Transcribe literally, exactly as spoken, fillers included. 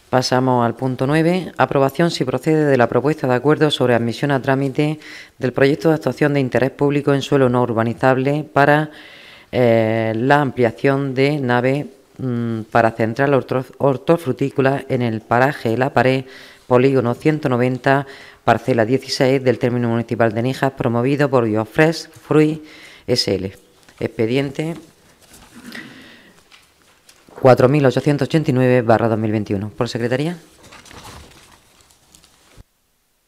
Pasamos al punto nueve. Aprobación si procede de la propuesta de acuerdo sobre admisión a trámite del proyecto de actuación de interés público en suelo no urbanizable para eh, la ampliación de nave mmm, para central hortofrutícola en el paraje La Pared, polígono ciento noventa, parcela dieciséis del término municipal de Níjar, promovido por Biofresh Fruit S L. Expediente cuatro mil ochocientos ochenta y nueve barra dos mil veintiuno. ¿Por secretaría?